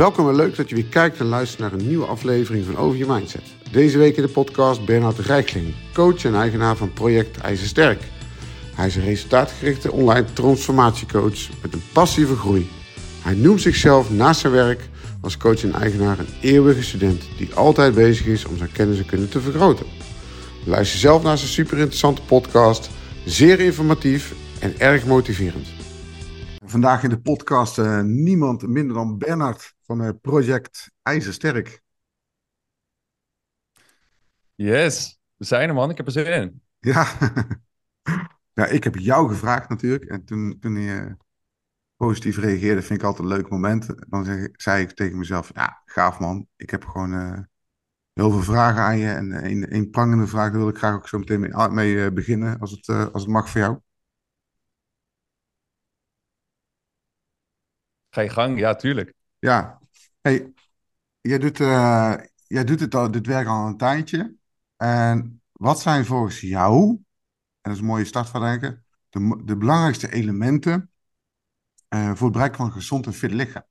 Welkom en leuk dat je weer kijkt en luistert naar een nieuwe aflevering van Over Je Mindset. Deze week in de podcast Bernhard Rijkling, coach en eigenaar van project IJzersterk. Hij is een resultaatgerichte online transformatiecoach met een passie voor groei. Hij noemt zichzelf naast zijn werk als coach en eigenaar een eeuwige student die altijd bezig is om zijn kennis en kunde te vergroten. Luister zelf naar zijn super interessante podcast, zeer informatief en erg motiverend. Vandaag in de podcast niemand minder dan Bernhard van project IJzersterk. Yes, we zijn er man, ik heb er zin in. Ja. Ja, ik heb jou gevraagd natuurlijk. En toen je positief reageerde, vind ik altijd een leuk moment. Dan zei ik tegen mezelf, ja, gaaf man. Ik heb gewoon heel veel vragen aan je. En een prangende vraag, daar wil ik graag ook zo meteen mee beginnen, als het mag voor jou. Ga je gang? Ja, tuurlijk. Ja, hey, jij doet dit werk al een tijdje. En wat zijn volgens jou, en dat is een mooie start van denken, de belangrijkste elementen voor het bereiken van een gezond en fit lichaam?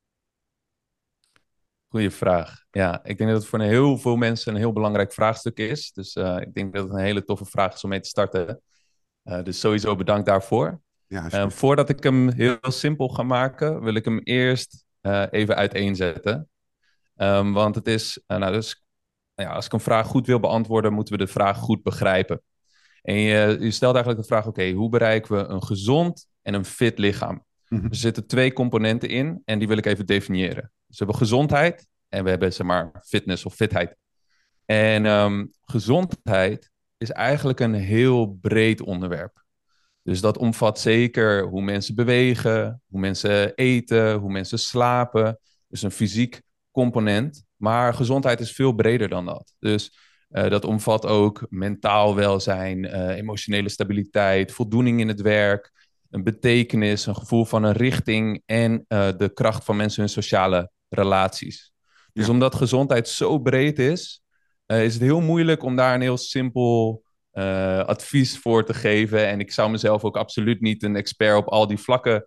Goeie vraag. Ja, ik denk dat het voor heel veel mensen een heel belangrijk vraagstuk is. Dus ik denk dat het een hele toffe vraag is om mee te starten. Dus sowieso bedankt daarvoor. Ja, alsjeblieft. Voordat ik hem heel simpel ga maken, wil ik hem eerst even uiteenzetten. Want het is, als ik een vraag goed wil beantwoorden, moeten we de vraag goed begrijpen. En je stelt eigenlijk de vraag, oké, hoe bereiken we een gezond en een fit lichaam? Mhm. Er zitten twee componenten in en die wil ik even definiëren. Dus we hebben gezondheid en we hebben, zeg maar, fitness of fitheid. En gezondheid is eigenlijk een heel breed onderwerp. Dus dat omvat zeker hoe mensen bewegen, hoe mensen eten, hoe mensen slapen. Dus een fysiek component. Maar gezondheid is veel breder dan dat. Dus dat omvat ook mentaal welzijn, emotionele stabiliteit, voldoening in het werk, een betekenis, een gevoel van een richting en de kracht van mensen in hun sociale relaties. Dus Ja. omdat gezondheid zo breed is het heel moeilijk om daar een heel simpel advies voor te geven. En ik zou mezelf ook absoluut niet een expert op al die vlakken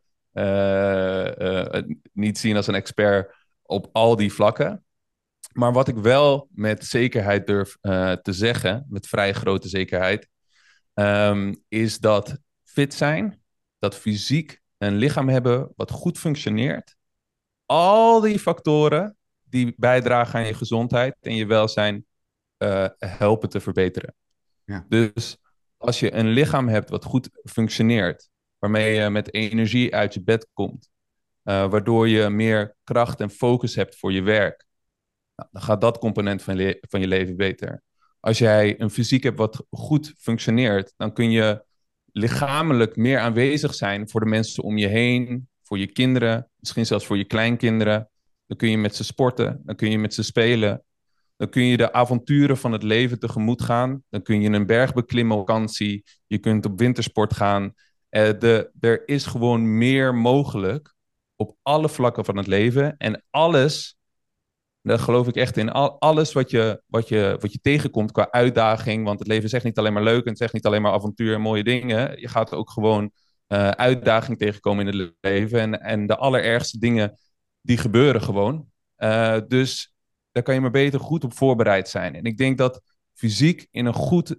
niet zien als een expert op al die vlakken. Maar wat ik wel met zekerheid durf te zeggen, met vrij grote zekerheid, is dat fit zijn, dat fysiek een lichaam hebben wat goed functioneert, al die factoren die bijdragen aan je gezondheid en je welzijn helpen te verbeteren. Ja. Dus als je een lichaam hebt wat goed functioneert, waarmee je met energie uit je bed komt, waardoor je meer kracht en focus hebt voor je werk, nou, dan gaat dat component van je leven beter. Als jij een fysiek hebt wat goed functioneert, dan kun je lichamelijk meer aanwezig zijn voor de mensen om je heen, voor je kinderen, misschien zelfs voor je kleinkinderen. Dan kun je met ze sporten, dan kun je met ze spelen. Dan kun je de avonturen van het leven tegemoet gaan. Dan kun je een berg beklimmen op vakantie. Je kunt op wintersport gaan. Er is gewoon meer mogelijk op alle vlakken van het leven. En alles, daar geloof ik echt in, alles wat je tegenkomt qua uitdaging. Want het leven is echt niet alleen maar leuk en het is echt niet alleen maar avontuur en mooie dingen. Je gaat ook gewoon uitdaging tegenkomen in het leven. En de allerergste dingen, die gebeuren gewoon. Dus daar kan je maar beter goed op voorbereid zijn. En ik denk dat fysiek in een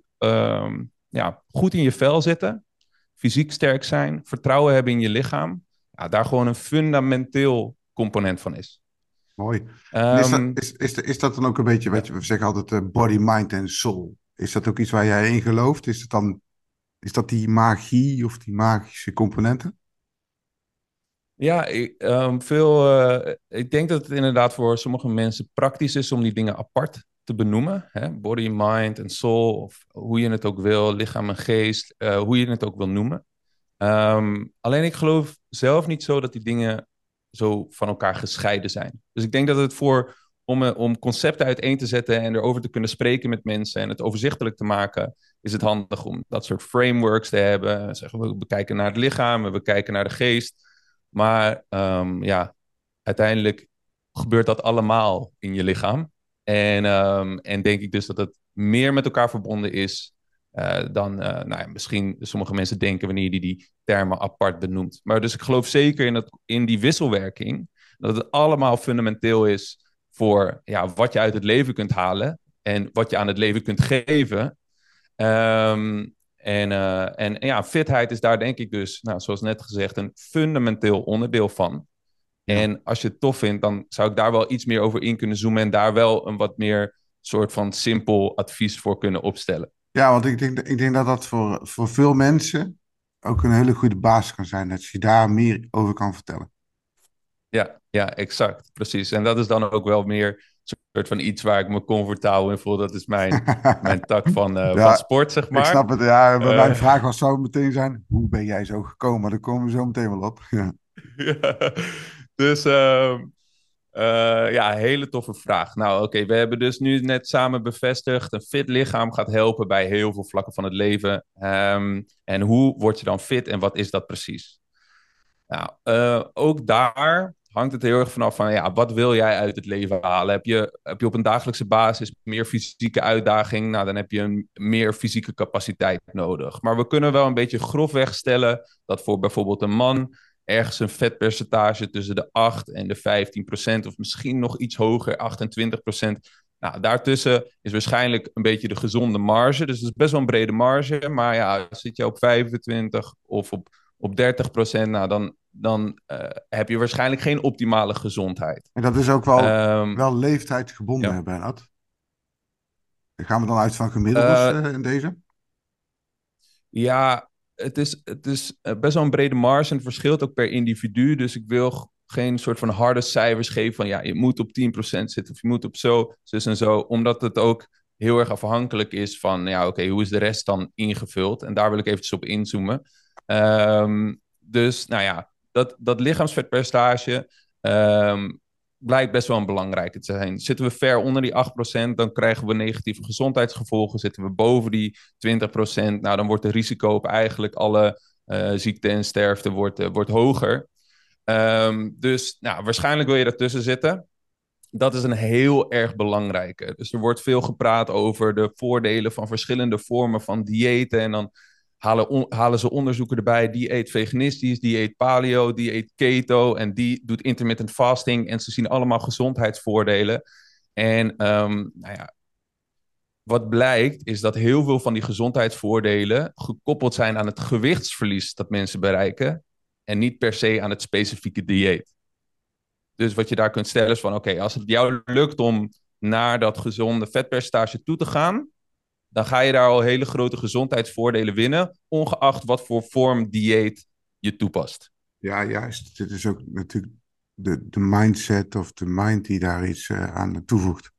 goed in je vel zitten, fysiek sterk zijn, vertrouwen hebben in je lichaam, ja, daar gewoon een fundamenteel component van is. Mooi. En Ehm, is dat dan ook een beetje, weet ja. je, we zeggen altijd body, mind en soul. Is dat ook iets waar jij in gelooft? Is dat die magie of die magische componenten? Ja, ik denk dat het inderdaad voor sommige mensen praktisch is om die dingen apart te benoemen. Hè? Body, mind en soul, of hoe je het ook wil, lichaam en geest, hoe je het ook wil noemen. Alleen ik geloof zelf niet zo dat die dingen zo van elkaar gescheiden zijn. Dus ik denk dat om concepten uiteen te zetten en erover te kunnen spreken met mensen en het overzichtelijk te maken, is het handig om dat soort frameworks te hebben. Zeggen we bekijken naar het lichaam, we kijken naar de geest. Maar ja, uiteindelijk gebeurt dat allemaal in je lichaam. En denk ik dus dat het meer met elkaar verbonden is dan nou ja, misschien sommige mensen denken wanneer je die termen apart benoemt. Maar dus ik geloof zeker in die wisselwerking Dat het allemaal fundamenteel is voor wat je uit het leven kunt halen en wat je aan het leven kunt geven. En fitheid is daar denk ik dus, nou, zoals net gezegd, een fundamenteel onderdeel van. Ja. En als je het tof vindt, dan zou ik daar wel iets meer over in kunnen zoomen en daar wel een wat meer soort van simpel advies voor kunnen opstellen. Ja, want ik denk dat dat voor veel mensen ook een hele goede basis kan zijn. Dat je daar meer over kan vertellen. Ja, exact. Precies. En dat is dan ook wel meer een soort van iets waar ik me comfortabel in voel. Dat is mijn tak van Ja, sport, zeg ik maar. snap het. Ja, maar mijn Eh, vraag was zou meteen zijn, hoe ben jij zo gekomen? Maar daar komen we zo meteen wel op. Ja. ja. Dus hele toffe vraag. Nou, oké, we hebben dus nu net samen bevestigd, een fit lichaam gaat helpen bij heel veel vlakken van het leven. En hoe word je dan fit en wat is dat precies? Nou, ook daar hangt het heel erg vanaf van, wat wil jij uit het leven halen? Heb je op een dagelijkse basis meer fysieke uitdaging? Nou, dan heb je een meer fysieke capaciteit nodig. Maar we kunnen wel een beetje grofweg stellen dat voor bijvoorbeeld een man ergens een vetpercentage tussen de 8 en de 15%, of misschien nog iets hoger, 28%. Nou, daartussen is waarschijnlijk een beetje de gezonde marge. Dus het is best wel een brede marge. Maar ja, zit je op 25 of op 30%, nou, dan heb je waarschijnlijk geen optimale gezondheid. En dat is ook Um, wel leeftijdsgebonden, ja. hè, Bernhard? Gaan we dan uit van gemiddeldes Uh, in deze? ja, het is best wel een brede marge en het verschilt ook per individu. Dus ik wil geen soort van harde cijfers geven van je moet op 10% zitten of je moet op zo, zus en zo. Omdat het ook heel erg afhankelijk is van, oké, hoe is de rest dan ingevuld? En daar wil ik eventjes op inzoomen. Dus, nou ja, dat lichaamsvetpercentage blijkt best wel een belangrijke te zijn. Zitten we ver onder die 8%, dan krijgen we negatieve gezondheidsgevolgen. Zitten we boven die 20%, nou, dan wordt het risico op eigenlijk alle ziekte en sterfte wordt hoger. Dus nou, waarschijnlijk wil je daartussen zitten. Dat is een heel erg belangrijke. Dus er wordt veel gepraat over de voordelen van verschillende vormen van diëten. En dan halen ze onderzoeken erbij. Die eet veganistisch, die eet paleo, die eet keto en die doet intermittent fasting. En ze zien allemaal gezondheidsvoordelen. En wat blijkt is dat heel veel van die gezondheidsvoordelen gekoppeld zijn aan het gewichtsverlies dat mensen bereiken. En niet per se aan het specifieke dieet. Dus wat je daar kunt stellen is van, oké, als het jou lukt om naar dat gezonde vetpercentage toe te gaan, dan ga je daar al hele grote gezondheidsvoordelen winnen, ongeacht wat voor vorm dieet je toepast. Ja, juist. Dit is ook natuurlijk de mindset of de mind die daar iets aan toevoegt.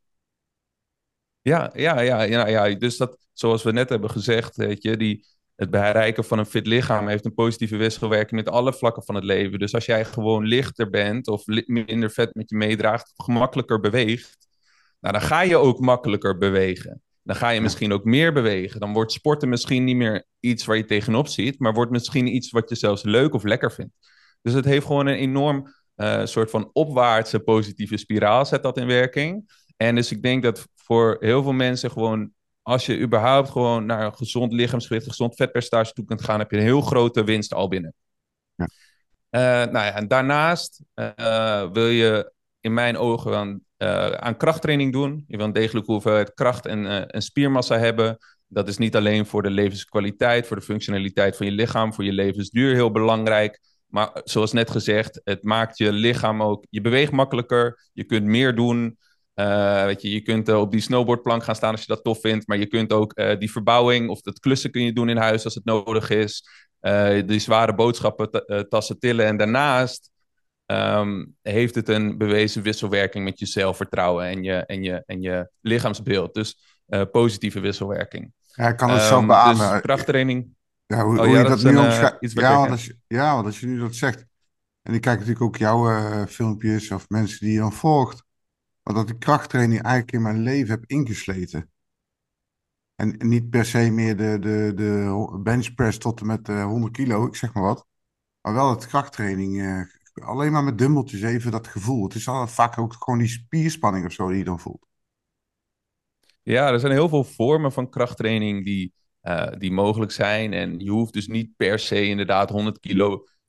Ja. Dus dat, zoals we net hebben gezegd, weet je, het bereiken van een fit lichaam heeft een positieve wisselwerking met alle vlakken van het leven. Dus als jij gewoon lichter bent of minder vet met je meedraagt, gemakkelijker beweegt, nou, dan ga je ook makkelijker bewegen. Dan ga je Ja. misschien ook meer bewegen. Dan wordt sporten misschien niet meer iets waar je tegenop ziet, maar wordt misschien iets wat je zelfs leuk of lekker vindt. Dus het heeft gewoon een enorm soort van opwaartse positieve spiraal, zet dat in werking. En dus ik denk dat voor heel veel mensen gewoon, als je überhaupt gewoon naar een gezond lichaamsgewicht, een gezond vetpercentage toe kunt gaan, heb je een heel grote winst al binnen. Ja. Nou ja, en daarnaast wil je in mijn ogen aan krachttraining doen. Je wil een degelijke hoeveelheid kracht en spiermassa hebben. Dat is niet alleen voor de levenskwaliteit, voor de functionaliteit van je lichaam, voor je levensduur heel belangrijk. Maar zoals net gezegd, het maakt je lichaam ook, je beweegt makkelijker, je kunt meer doen. Weet je kunt op die snowboardplank gaan staan als je dat tof vindt, maar je kunt ook die verbouwing of dat klussen kun je doen in huis als het nodig is. Die zware boodschappen tassen tillen. En daarnaast heeft het een bewezen wisselwerking met je zelfvertrouwen en je lichaamsbeeld. Dus positieve wisselwerking. Ja, ik kan het zelf beamen. Dus krachttraining. Ja, Oh hoe ja, je dat dat is nu omschrijft. iets wat je herkent. Want als je nu dat zegt. En ik kijk natuurlijk ook jouw filmpjes of mensen die je dan volgt. Maar dat ik krachttraining eigenlijk in mijn leven heb ingesleten. En niet per se meer de benchpress tot en met 100 kilo, ik zeg maar wat. Maar wel het krachttraining. Alleen maar met dumbbeltjes even dat gevoel. Het is al vaak ook gewoon die spierspanning of zo die je dan voelt. Ja, er zijn heel veel vormen van krachttraining die mogelijk zijn. En je hoeft dus niet per se inderdaad 100 kilo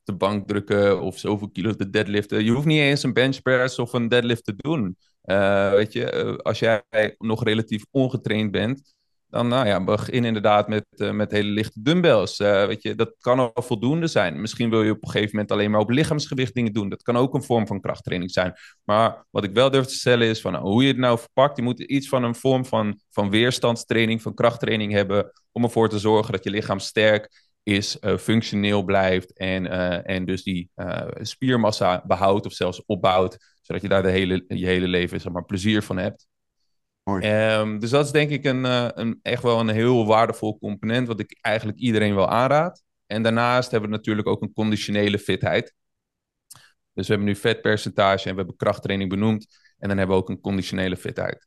de bank drukken of zoveel kilo te deadliften. Je hoeft niet eens een benchpress of een deadlift te doen. Weet je, als jij nog relatief ongetraind bent, dan nou ja, begin inderdaad met hele lichte dumbbells. Weet je, dat kan al voldoende zijn. Misschien wil je op een gegeven moment alleen maar op lichaamsgewicht dingen doen. Dat kan ook een vorm van krachttraining zijn. Maar wat ik wel durf te stellen is van hoe je het nou verpakt. Je moet iets van een vorm van weerstandstraining, van krachttraining hebben om ervoor te zorgen dat je lichaam sterk is, functioneel blijft en dus die spiermassa behoudt of zelfs opbouwt, zodat je daar je hele leven zeg maar, plezier van hebt. Mooi. Dus dat is denk ik echt wel een heel waardevol component, wat ik eigenlijk iedereen wel aanraad. En daarnaast hebben we natuurlijk ook een conditionele fitheid. Dus we hebben nu vetpercentage en we hebben krachttraining benoemd. En dan hebben we ook een conditionele fitheid.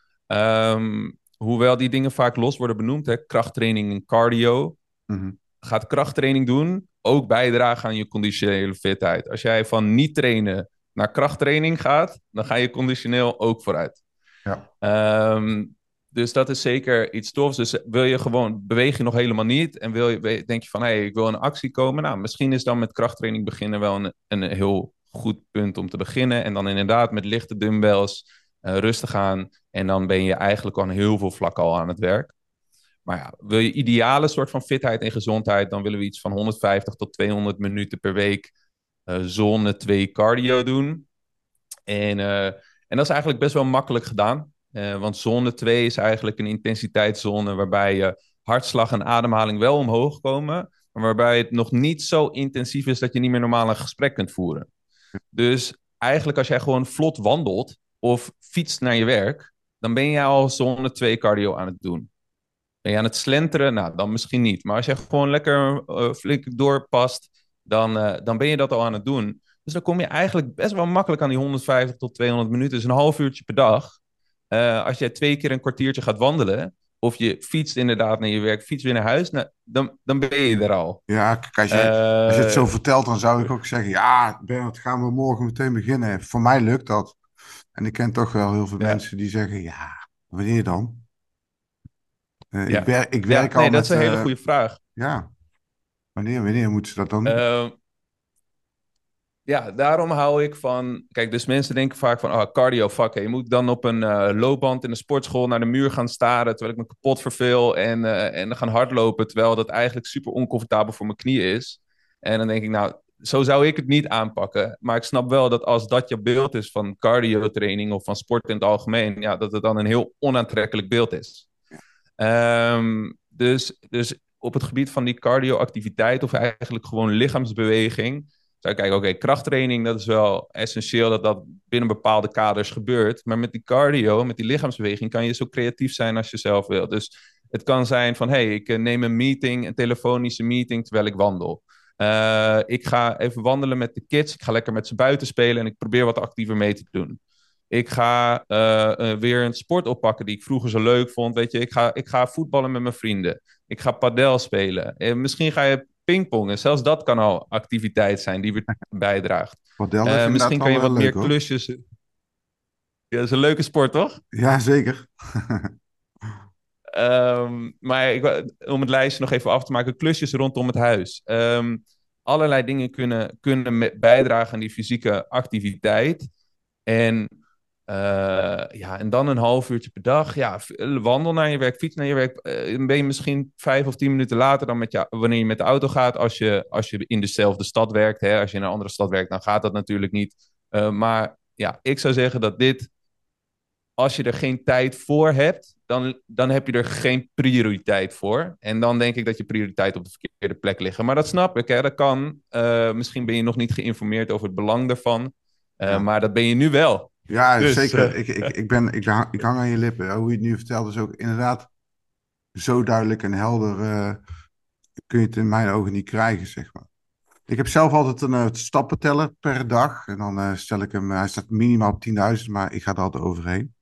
Hoewel die dingen vaak los worden benoemd, hè, krachttraining en cardio, gaat krachttraining doen ook bijdragen aan je conditionele fitheid. Als jij van niet trainen naar krachttraining gaat, dan ga je conditioneel ook vooruit. Ja. Dus dat is zeker iets tofs. Dus beweeg je nog helemaal niet en denk je van, hey, ik wil in actie komen. Nou, misschien is dan met krachttraining beginnen wel een heel goed punt om te beginnen. En dan inderdaad met lichte dumbbells rustig aan. En dan ben je eigenlijk aan heel veel vlakken al aan het werk. Maar ja, wil je ideale soort van fitheid en gezondheid, dan willen we iets van 150 tot 200 minuten per week zone 2 cardio doen. En dat is eigenlijk best wel makkelijk gedaan. Want zone 2 is eigenlijk een intensiteitszone waarbij je hartslag en ademhaling wel omhoog komen, maar waarbij het nog niet zo intensief is dat je niet meer normaal een gesprek kunt voeren. Dus eigenlijk als jij gewoon vlot wandelt of fietst naar je werk, dan ben je al zone 2 cardio aan het doen. Ben je aan het slenteren? Nou, dan misschien niet. Maar als je gewoon lekker flink doorpast, dan ben je dat al aan het doen. Dus dan kom je eigenlijk best wel makkelijk aan die 150 tot 200 minuten. Dus een half uurtje per dag. Als jij 2 keer een kwartiertje gaat wandelen, of je fietst inderdaad naar je werk, fiets weer naar huis, nou, dan ben je er al. Ja, kijk, als je het zo vertelt, dan zou ik ook zeggen, ja, Bernard, gaan we morgen meteen beginnen. Voor mij lukt dat. En ik ken toch wel heel veel mensen die zeggen, ja, wanneer dan? Ik werk al nee, met... dat is een hele goede vraag. Ja, wanneer moeten ze dat dan doen? Ja, daarom hou ik van... Kijk, dus mensen denken vaak van... cardio, fuck, je moet dan op een loopband in de sportschool naar de muur gaan staren, terwijl ik me kapot verveel en dan gaan hardlopen, terwijl dat eigenlijk super oncomfortabel voor mijn knieën is. En dan denk ik, nou, zo zou ik het niet aanpakken. Maar ik snap wel dat als dat je beeld is van cardio-training of van sport in het algemeen, ja, dat het dan een heel onaantrekkelijk beeld is. Dus op het gebied van die cardio-activiteit of eigenlijk gewoon lichaamsbeweging, zou ik kijken, oké, krachttraining, dat is wel essentieel dat dat binnen bepaalde kaders gebeurt. Maar met die cardio, met die lichaamsbeweging, kan je zo creatief zijn als je zelf wil. Dus het kan zijn van, hey, ik neem een meeting, een telefonische meeting, terwijl ik wandel. Ik ga even wandelen met de kids. Ik ga lekker met ze buiten spelen en ik probeer wat actiever mee te doen. Ik ga weer een sport oppakken die ik vroeger zo leuk vond. Weet je, ik ga voetballen met mijn vrienden. Ik ga padel spelen. Misschien ga je pingpongen. Zelfs dat kan al activiteit zijn die weer bijdraagt. Misschien kan je wat meer klusjes. Ja, dat is een leuke sport, toch? Ja, zeker. Maar om het lijstje nog even af te maken, klusjes rondom het huis. Allerlei dingen kunnen bijdragen aan die fysieke activiteit. En en dan een half uurtje per dag. Ja, wandel naar je werk, fiets naar je werk. Dan ben je misschien 5 of 10 minuten later dan wanneer je met de auto gaat. Als je in dezelfde stad werkt. Hè, als je in een andere stad werkt, dan gaat dat natuurlijk niet. Maar ja, ik zou zeggen dat als je er geen tijd voor hebt, dan heb je er geen prioriteit voor. En dan denk ik dat je prioriteit op de verkeerde plek liggen. Maar dat snap ik, hè, dat kan. Misschien ben je nog niet geïnformeerd over het belang daarvan. Maar dat ben je nu wel. Ja, dus, zeker. Ik hang aan je lippen. Hoe je het nu vertelt is ook inderdaad zo duidelijk en helder. Kun je het in mijn ogen niet krijgen, zeg maar. Ik heb zelf altijd een stappenteller per dag. En dan stel ik hem, hij staat minimaal op 10.000, maar ik ga er altijd overheen.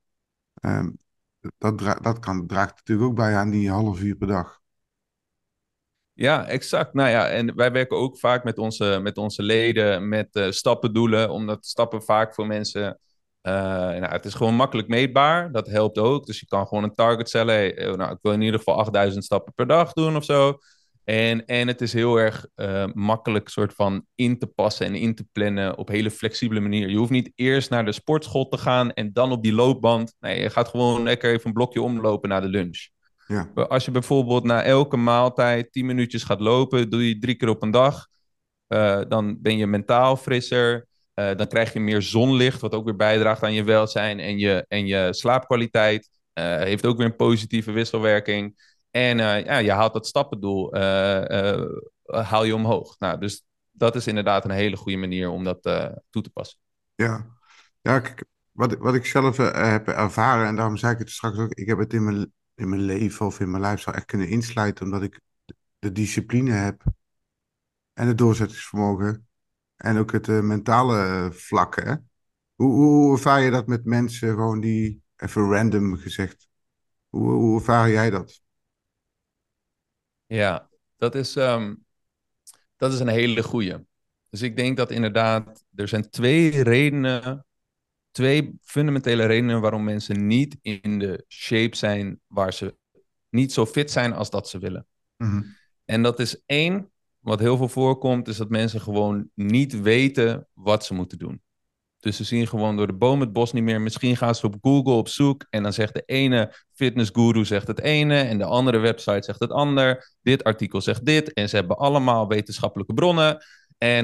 Dat draagt natuurlijk ook bij aan die half uur per dag. Ja, exact. Nou ja, en wij werken ook vaak met onze leden met stappendoelen, omdat stappen vaak voor mensen, het is gewoon makkelijk meetbaar. Dat helpt ook. Dus je kan gewoon een target stellen. Hey, ik wil in ieder geval 8.000 stappen per dag doen of zo. En het is heel erg makkelijk soort van in te passen en in te plannen op hele flexibele manier. Je hoeft niet eerst naar de sportschool te gaan en dan op die loopband. Nee, je gaat gewoon lekker even een blokje omlopen na de lunch. Ja, Als je bijvoorbeeld na elke maaltijd 10 minuutjes gaat lopen, doe je 3 keer op een dag. Dan ben je mentaal frisser. Dan krijg je meer zonlicht, wat ook weer bijdraagt aan je welzijn en je slaapkwaliteit. Heeft ook weer een positieve wisselwerking. En ja, je haalt dat stappendoel, haal je omhoog. Nou, dus dat is inderdaad een hele goede manier om dat toe te passen. ja. Ja, kijk, wat ik zelf heb ervaren, en daarom zei ik het straks ook, ik heb het in mijn leven of in mijn lifestyle echt kunnen inslijten, omdat ik de discipline heb en het doorzettingsvermogen en ook het mentale vlak. Hè? Hoe ervaar je dat met mensen, gewoon die, even random gezegd, hoe ervaar jij dat? Ja, dat is, ehm, dat is een hele goeie. Dus ik denk dat inderdaad, er zijn twee fundamentele redenen waarom mensen niet in de shape zijn waar ze niet zo fit zijn als dat ze willen. Mhm. En dat is één, wat heel veel voorkomt, is dat mensen gewoon niet weten wat ze moeten doen. Dus ze zien gewoon door de boom het bos niet meer. Misschien gaan ze op Google op zoek en dan zegt de ene fitnessguru zegt het ene en de andere website zegt het ander. Dit artikel zegt dit en ze hebben allemaal wetenschappelijke bronnen. En,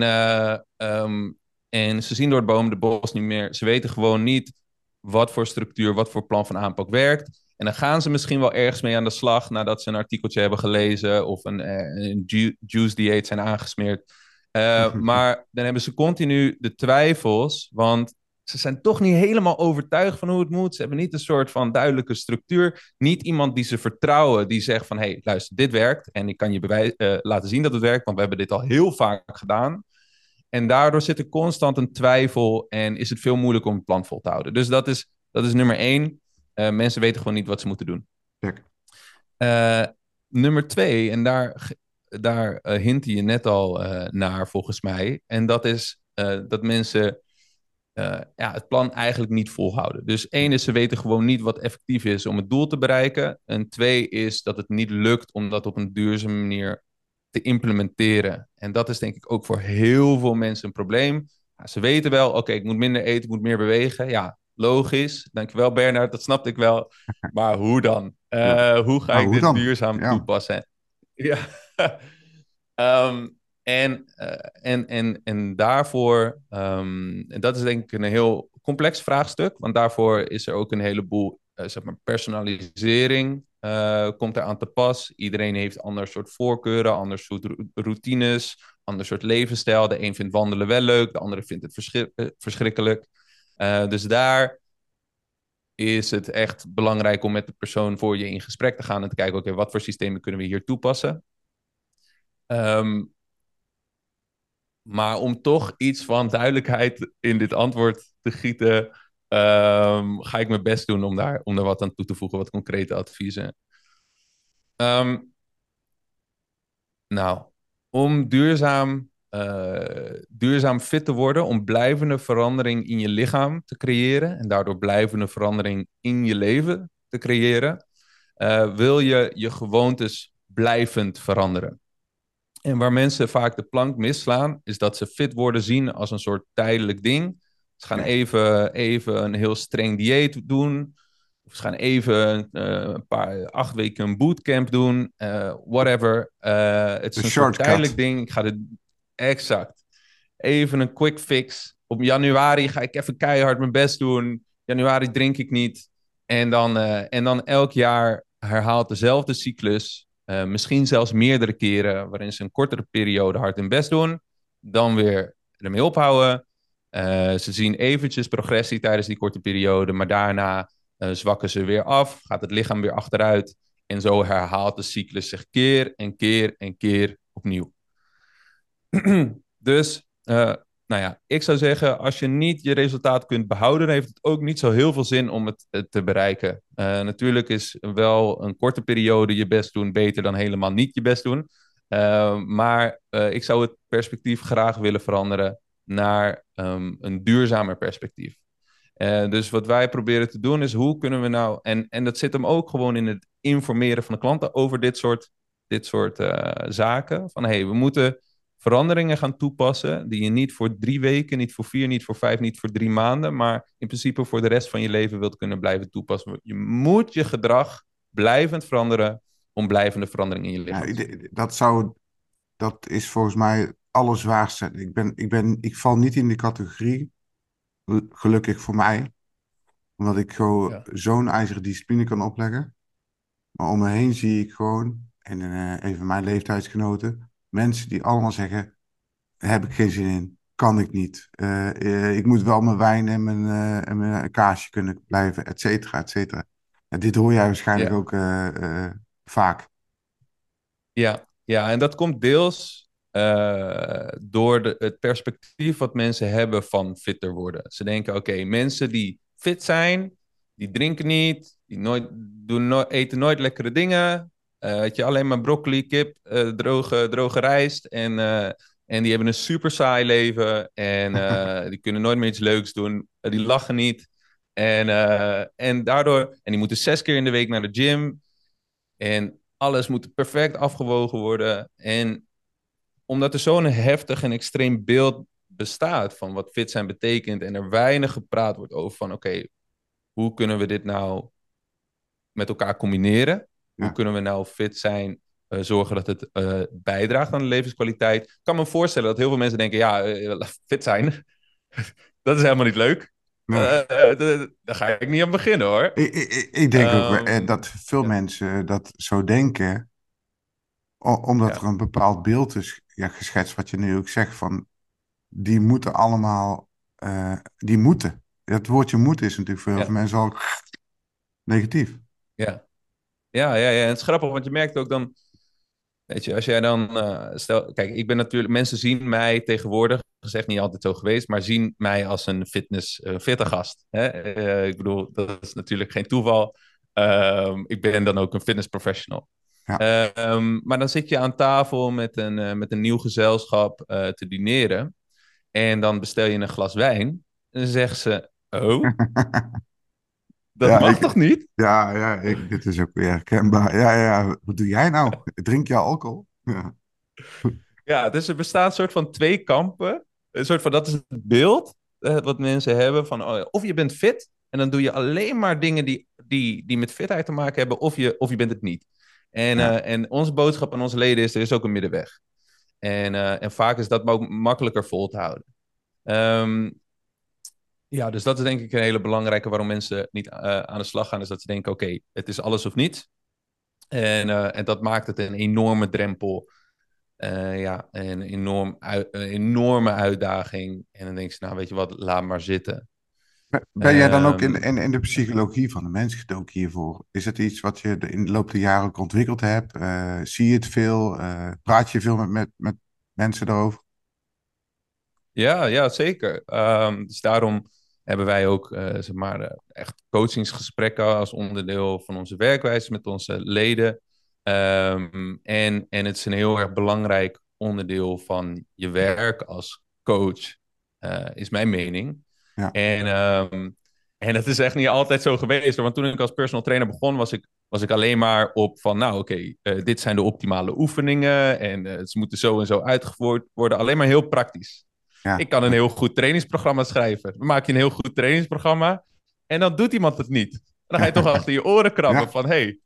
en ze zien door het boom de bos niet meer. Ze weten gewoon niet wat voor structuur, wat voor plan van aanpak werkt. En dan gaan ze misschien wel ergens mee aan de slag nadat ze een artikeltje hebben gelezen of een juice dieet zijn aangesmeerd. Maar dan hebben ze continu de twijfels, want ze zijn toch niet helemaal overtuigd van hoe het moet. Ze hebben niet een soort van duidelijke structuur. Niet iemand die ze vertrouwen, die zegt van, hey, luister, dit werkt. En ik kan je laten zien dat het werkt, want we hebben dit al heel vaak gedaan. En daardoor zit er constant een twijfel en is het veel moeilijker om het plan vol te houden. Dus dat is nummer één. Mensen weten gewoon niet wat ze moeten doen. Check. Uh, Nummer twee, en daar hintte je net al naar volgens mij. En dat is dat mensen ja, het plan eigenlijk niet volhouden. Dus één is, ze weten gewoon niet wat effectief is om het doel te bereiken. En twee is dat het niet lukt om dat op een duurzame manier te implementeren. En dat is denk ik ook voor heel veel mensen een probleem. Ja, ze weten wel, oké, ik moet minder eten, ik moet meer bewegen. Ja, logisch. Dankjewel Bernard, dat snapte ik wel. Maar hoe dan? Ja. Hoe ga Maar ik hoe dit dan? duurzaam Ja. toepassen? Ja. Ehm, en daarvoor, en dat is denk ik een heel complex vraagstuk, want daarvoor is er ook een heleboel, zeg maar, personalisering komt er aan te pas. Iedereen heeft ander soort voorkeuren, ander soort routines, ander soort levensstijl. De een vindt wandelen wel leuk, de andere vindt het verschrikkelijk. Dus daar is het echt belangrijk om met de persoon voor je in gesprek te gaan en te kijken, oké, wat voor systemen kunnen we hier toepassen? Um, Maar om toch iets van duidelijkheid in dit antwoord te gieten, ga ik mijn best doen om daar wat aan toe te voegen, wat concrete adviezen. Ehm, nou, om duurzaam fit te worden, om blijvende verandering in je lichaam te creëren en daardoor blijvende verandering in je leven te creëren, wil je je gewoontes blijvend veranderen. En waar mensen vaak de plank misslaan, is dat ze fit worden zien als een soort tijdelijk ding. Ze gaan even een heel streng dieet doen. Of ze gaan even een paar 8 weken een bootcamp doen. Whatever. Het is Een een soort shortcut. tijdelijk ding. Ik ga dit exact. Even een quick fix. Op januari ga ik even keihard mijn best doen. Januari drink ik niet. En dan elk jaar herhaalt dezelfde cyclus. Misschien zelfs meerdere keren, waarin ze een kortere periode hard hun best doen. Dan weer ermee ophouden. Ze zien eventjes progressie tijdens die korte periode, maar daarna zwakken ze weer af. Gaat het lichaam weer achteruit. En zo herhaalt de cyclus zich keer en keer en keer opnieuw. Dus, nou ja, ik zou zeggen, als je niet je resultaat kunt behouden, dan heeft het ook niet zo heel veel zin om het te bereiken. Natuurlijk is wel een korte periode je best doen beter dan helemaal niet je best doen. Maar ik zou het perspectief graag willen veranderen naar een duurzamer perspectief. Dus wat wij proberen te doen is hoe kunnen we nou, en dat zit hem ook gewoon in het informeren van de klanten over dit soort dit soort zaken. Van we moeten veranderingen gaan toepassen die je niet voor 3 weken, niet voor 4, niet voor 5, niet voor 3 maanden, maar in principe voor de rest van je leven wilt kunnen blijven toepassen. Je moet je gedrag blijvend veranderen om blijvende verandering in je Ja, lichaam te zien. dat is volgens mij het allerzwaarste. Ik val niet in de categorie, gelukkig voor mij, omdat ik gewoon Ja, zo'n ijzeren discipline kan opleggen. Maar om me heen zie ik gewoon, en even mijn leeftijdsgenoten, mensen die allemaal zeggen, daar heb ik geen zin in, kan ik niet. Ik moet wel mijn wijn en mijn kaasje kunnen blijven, et cetera, et cetera. Ja, dit hoor jij waarschijnlijk ja, ook vaak. ja, en dat komt deels door het perspectief wat mensen hebben van fitter worden. Ze denken, oké, mensen die fit zijn, die drinken niet, die eten nooit lekkere dingen. Weet je, alleen maar broccoli, kip, droge rijst. En die hebben een super saai leven. En die kunnen nooit meer iets leuks doen. Die lachen niet. En daardoor... En die moeten 6 keer in de week naar de gym. En alles moet perfect afgewogen worden. En omdat er zo'n heftig en extreem beeld bestaat van wat fit zijn betekent en er weinig gepraat wordt over van oké, hoe kunnen we dit nou met elkaar combineren? Hoe Ja. kunnen we nou fit zijn, zorgen dat het bijdraagt aan de levenskwaliteit? Ik kan me voorstellen dat heel veel mensen denken, ja, fit zijn, dat is helemaal niet leuk. Nee. Daar ga ik niet aan beginnen hoor. Ik denk ook Um, dat veel ja, mensen dat zo denken, omdat er ja, een bepaald beeld is geschetst, wat je nu ook zegt, van die moeten allemaal, die moeten. Het woordje moeten is natuurlijk voor heel veel ja, mensen al negatief. ja. Ja. En het is grappig, want je merkt ook dan, weet je, als jij dan, stel, kijk, ik ben natuurlijk, mensen zien mij tegenwoordig, gezegd niet altijd zo geweest, maar zien mij als een fitte gast. Hè? Ik bedoel, dat is natuurlijk geen toeval. Ik ben dan ook een fitness professional. Ja. Maar dan zit je aan tafel met een nieuw gezelschap te dineren en dan bestel je een glas wijn. En dan zeggen ze, oh, dat Ja, mag toch niet? dit is ook weer herkenbaar. Ja, wat doe jij nou? Drink je alcohol? Ja. Ja, dus er bestaan een soort van 2 kampen. Een soort van, dat is het beeld wat mensen hebben van, oh ja, of je bent fit en dan doe je alleen maar dingen die met fitheid te maken hebben, of je bent het niet. Ja. En onze boodschap aan onze leden is, er is ook een middenweg. En vaak is dat ook makkelijker vol te houden. Ehm, ja, dus dat is denk ik een hele belangrijke waarom mensen niet aan de slag gaan, is dat ze denken, oké, het is alles of niets. En dat maakt het een enorme drempel. Ja, een enorme uitdaging. En dan denk je, nou weet je wat, laat maar zitten. Ben jij dan ook Ehm, in de psychologie van de mens gedoken hiervoor? Is het iets wat je in de loop der jaren ook ontwikkeld hebt? Zie je het veel? Praat je veel met mensen daarover? ja, zeker. Dus daarom hebben wij ook zeg maar, echt coachingsgesprekken als onderdeel van onze werkwijze met onze leden. En het is een heel erg belangrijk onderdeel van je werk als coach, is mijn mening. Ja. En, ehm, en dat is echt niet altijd zo geweest. Want toen ik als personal trainer begon, was ik alleen maar op van, nou oké, dit zijn de optimale oefeningen en ze moeten zo en zo uitgevoerd worden. Alleen maar heel praktisch. Ja. Ik kan een heel goed trainingsprogramma schrijven. Dan maak je een heel goed trainingsprogramma en dan doet iemand het niet. Dan ga je toch achter je oren krabben Ja. van, hey,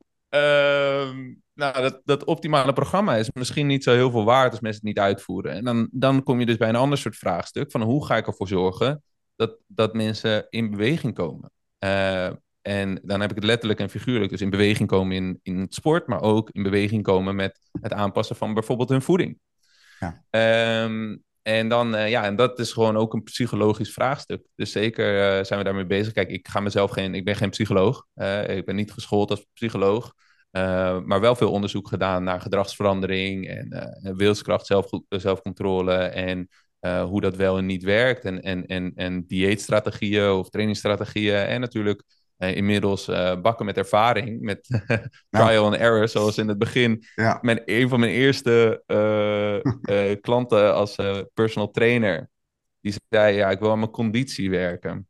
nou, dat optimale programma is misschien niet zo heel veel waard als mensen het niet uitvoeren. En dan kom je dus bij een ander soort vraagstuk van hoe ga ik ervoor zorgen dat mensen in beweging komen. En dan heb ik het letterlijk en figuurlijk. Dus in beweging komen in het sport, maar ook in beweging komen met het aanpassen van bijvoorbeeld hun voeding. Ja. En dan, ja, en dat is gewoon ook een psychologisch vraagstuk. Dus zeker zijn we daarmee bezig. Kijk, ik ben geen psycholoog. Ik ben niet geschoold als psycholoog. Maar wel veel onderzoek gedaan naar gedragsverandering en wilskracht, zelfcontrole en hoe dat wel en niet werkt. En dieetstrategieën of trainingsstrategieën. En natuurlijk inmiddels bakken met ervaring, met Nou, trial and error, zoals in het begin. ja. Een van mijn eerste klanten als personal trainer, die zei, ja, ik wil aan mijn conditie werken.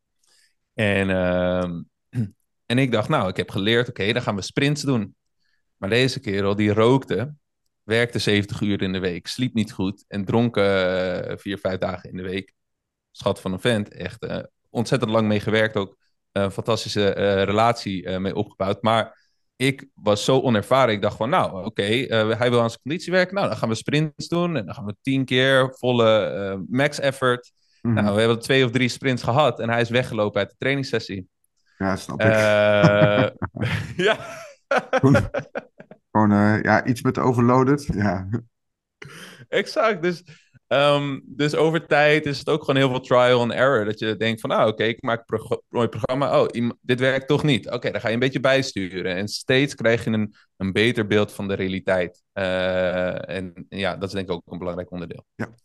En, ehm, en ik dacht, nou, ik heb geleerd, oké, dan gaan we sprints doen. Maar deze kerel, die rookte, werkte 70 uur in de week, sliep niet goed en dronk 4, 5 dagen in de week. Schat van een vent, echt ontzettend lang mee gewerkt ook. Een fantastische relatie mee opgebouwd. Maar ik was zo onervaren. Ik dacht van, nou, oké, hij wil aan zijn conditie werken. Nou, dan gaan we sprints doen. En dan gaan we 10 keer volle max effort. Nou, Mhm. we hebben 2 of 3 sprints gehad. En hij is weggelopen uit de trainingssessie. Ja, snap ik. Eh, ja. Gewoon, gewoon ja, iets met overloaded. Ja. Exact. Dus over tijd is het ook gewoon heel veel trial and error. Dat je denkt van, nou oké, ik maak een mooi programma. Oh, dit werkt toch niet. Oké, dan ga je een beetje bijsturen. En steeds krijg je een beter beeld van de realiteit. En ja, dat is denk ik ook een belangrijk onderdeel. Ja.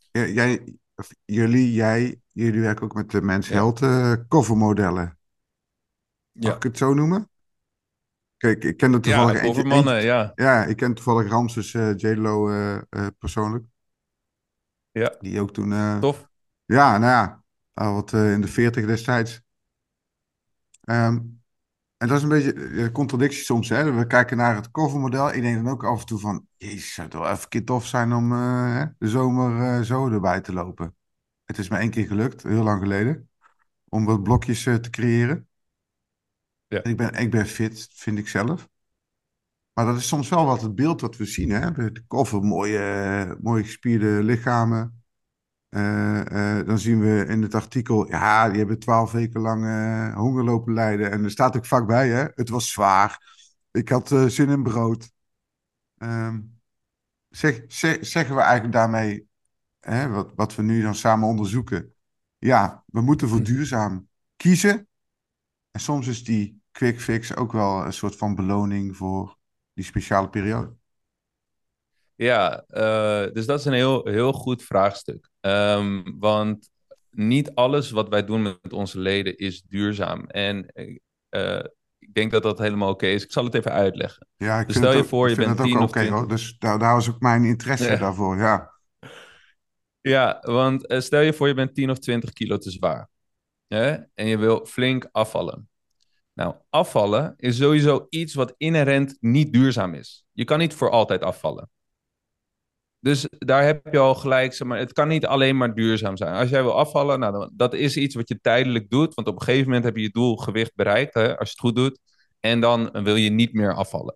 Jullie werken ook met de Men's Ja, Health covermodellen. Mag ja. ik het zo noemen? Kijk, ik ken er Ja, toevallig covermannen, ja. ja, ik ken toevallig Ramses J-Lo persoonlijk. Ja, Die ook toen, tof. ja, nou ja, al wat in de 40 destijds. Ehm, en dat is een beetje de contradictie soms, hè. We kijken naar het covermodel. Ik denk dan ook af en toe van, jezus, zou het wel even een keer tof zijn om hè, de zomer zo erbij te lopen. Het is me 1 keer gelukt, heel lang geleden, om wat blokjes te creëren. Ja. En ik ben fit, vind ik zelf. Maar dat is soms wel wat het beeld wat we zien, hè. De cover, mooie gespierde lichamen. Dan zien we in het artikel, ja, die hebben 12 weken lang honger lopen lijden. En er staat ook vaak bij, hè, het was zwaar. Ik had zin in brood. Ehm, zeggen we eigenlijk daarmee, hè, wat we nu dan samen onderzoeken. Ja, we moeten voor duurzaam kiezen. En soms is die quick fix ook wel een soort van beloning voor die speciale periode. Ja, dus dat is een heel goed vraagstuk. Want niet alles wat wij doen met onze leden is duurzaam. En eh, ik denk dat dat helemaal oké is. Ik zal het even uitleggen. Ja, Dus stel je ik voor, je vind bent het ook 10 of oké 20. hoor. Dus daar was ook mijn interesse Ja, daarvoor, ja. ja, want stel je voor, je bent 10 of 20 kilo te zwaar. Hè? En je wil flink afvallen. Nou, afvallen is sowieso iets wat inherent niet duurzaam is. Je kan niet voor altijd afvallen. Dus daar heb je al gelijk, zeg maar, het kan niet alleen maar duurzaam zijn. Als jij wil afvallen, nou, dat is iets wat je tijdelijk doet, want op een gegeven moment heb je je doelgewicht bereikt, hè, als je het goed doet, en dan wil je niet meer afvallen.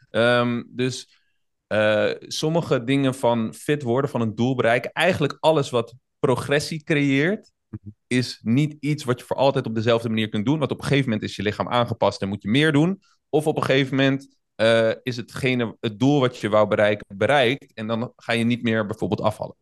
Sommige dingen van fit worden, van een doel bereiken, eigenlijk alles wat progressie creëert, is niet iets wat je voor altijd op dezelfde manier kunt doen, want op een gegeven moment is je lichaam aangepast en moet je meer doen, of op een gegeven moment is het doel wat je wou bereiken bereikt. En dan ga je niet meer bijvoorbeeld afvallen.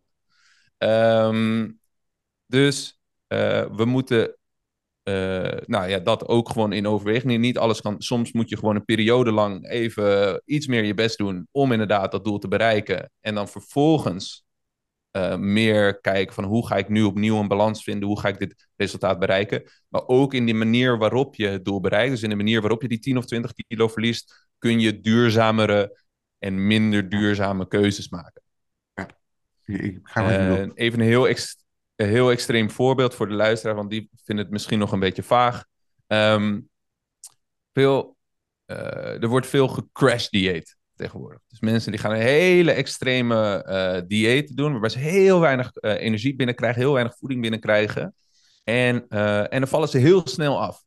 Um, dus we moeten nou ja, dat ook gewoon in overweging. Niet alles kan. Soms moet je gewoon een periode lang even iets meer je best doen om inderdaad dat doel te bereiken. En dan vervolgens meer kijken van hoe ga ik nu opnieuw een balans vinden, hoe ga ik dit resultaat bereiken. Maar ook in de manier waarop je het doel bereikt, dus in de manier waarop je die 10 of 20 kilo verliest, kun je duurzamere en minder Ja, duurzame keuzes maken. ja. Ik begrijp wat je bedoelt. Even een heel extreem voorbeeld voor de luisteraar, want die vinden het misschien nog een beetje vaag. Um, veel, er wordt veel gecrash dieet tegenwoordig. Dus mensen die gaan een hele extreme dieet doen, waarbij ze heel weinig energie binnenkrijgen, heel weinig voeding binnenkrijgen. En dan vallen ze heel snel af.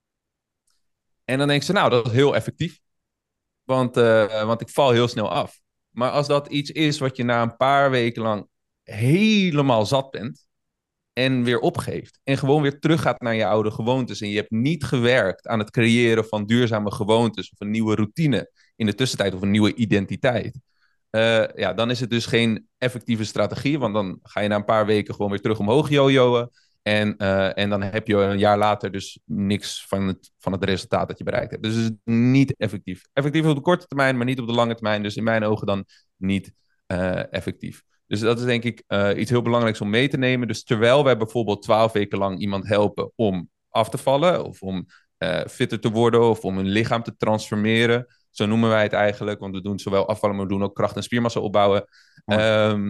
En dan denken ze, nou, dat is heel effectief, want ik val heel snel af. Maar als dat iets is wat je na een paar weken lang helemaal zat bent, en weer opgeeft. En gewoon weer teruggaat naar je oude gewoontes. En je hebt niet gewerkt aan het creëren van duurzame gewoontes of een nieuwe routine in de tussentijd of een nieuwe identiteit. Ja, dan is het dus geen effectieve strategie, want dan ga je na een paar weken gewoon weer terug omhoog jojoen. En dan heb je een jaar later dus niks van het resultaat dat je bereikt hebt. Dus het is niet effectief. Effectief op de korte termijn, maar niet op de lange termijn. Dus in mijn ogen dan niet effectief. Dus dat is denk ik iets heel belangrijks om mee te nemen. Dus terwijl wij bijvoorbeeld 12 weken lang iemand helpen om af te vallen, of om fitter te worden, of om hun lichaam te transformeren, zo noemen wij het eigenlijk, want we doen zowel afvallen, maar we doen ook kracht- en spiermassa opbouwen. Mooi.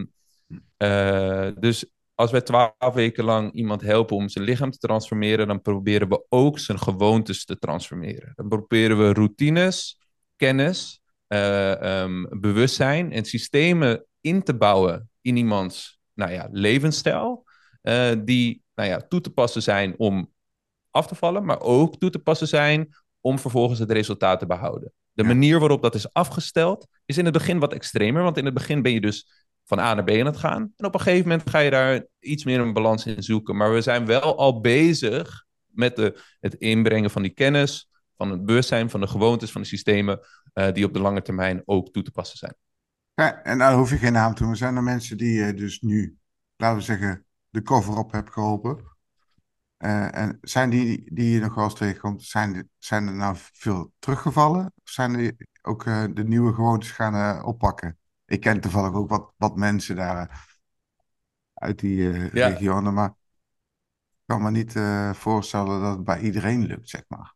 Dus als wij 12 weken lang iemand helpen om zijn lichaam te transformeren, dan proberen we ook zijn gewoontes te transformeren. Dan proberen we routines, kennis bewustzijn en systemen in te bouwen in iemands levensstijl, die toe te passen zijn om af te vallen, maar ook toe te passen zijn om vervolgens het resultaat te behouden. De Ja. manier waarop dat is afgesteld is in het begin wat extremer, want in het begin ben je dus van A naar B aan het gaan. En op een gegeven moment ga je daar iets meer een balans in zoeken. Maar we zijn wel al bezig met het inbrengen van die kennis, van het bewustzijn, van de gewoontes, van de systemen, die op de lange termijn ook toe te passen zijn. Ja, en daar hoef je geen naam te noemen. Zijn er mensen die dus nu, laten we zeggen, de cover op hebt geholpen? En zijn die je nog wel eens tegenkomt, zijn er nou veel teruggevallen? Of zijn die ook de nieuwe gewoontes gaan oppakken? Ik ken toevallig ook wat mensen daar uit die Ja, regionen, maar ik kan me niet voorstellen dat het bij iedereen lukt, zeg maar.